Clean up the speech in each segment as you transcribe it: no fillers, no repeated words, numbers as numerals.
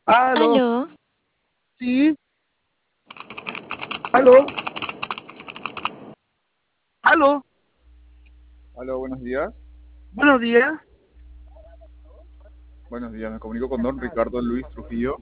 Aló, Aló, sí, aló, aló, Hola, buenos días. buenos días. Buenos días, me comunico con don Ricardo Luis Trujillo.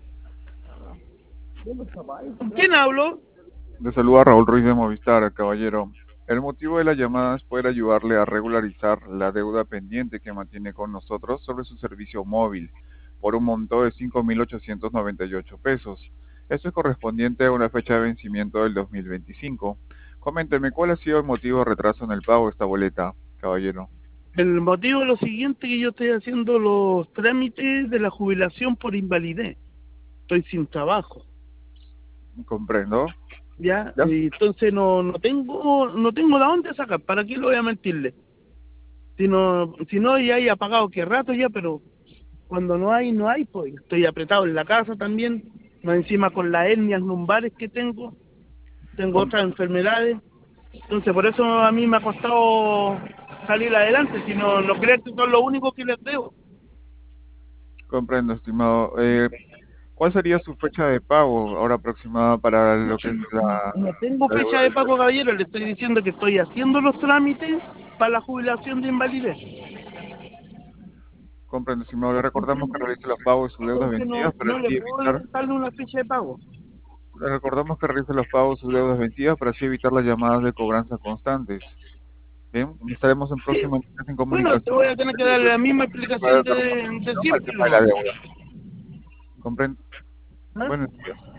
¿Con quién hablo? Le saluda Raúl Ruiz de Movistar, caballero. El motivo de la llamada es poder ayudarle a regularizar la deuda pendiente que mantiene con nosotros sobre su servicio móvil por un monto de 5.898 pesos. Esto es correspondiente a una fecha de vencimiento del 2025. Coménteme, ¿cuál ha sido el motivo de retraso en el pago de esta boleta, caballero? El motivo es lo siguiente, que yo estoy haciendo los trámites de la jubilación por invalidez. Estoy sin trabajo, Comprendo. ¿ya? ¿Ya? Y entonces no tengo de dónde sacar. ¿Para qué lo voy a mentirle? Si no ya he pagado que rato ya, pero cuando no hay, no hay, pues. Estoy apretado en la casa también, más encima con las hernias lumbares que tengo Com- otras enfermedades. Entonces, por eso a mí me ha costado salir adelante, si no creer que son lo único que les debo. Comprendo, estimado. ¿Cuál sería su fecha de pago ahora aproximada para lo que es No tengo la deuda fecha de del pago, préstamo? caballero, le estoy diciendo que estoy haciendo los trámites para la jubilación de invalidez. Comprendo, estimado. Le recordamos que ¿Entiende? realice los pagos de sus deudas Entonces vencidas para no le así puedo evitar. darle una fecha de pago. Le recordamos que realice los pagos de sus deudas vencidas para así evitar las llamadas de cobranza constantes. Bien, estaremos en Sí, próximos meses en bueno, te comunicación voy a tener que darle la misma para explicación dar de solución al siempre, tema de la ¿no? deuda. Comprendo. ¿Ah? Buenos días.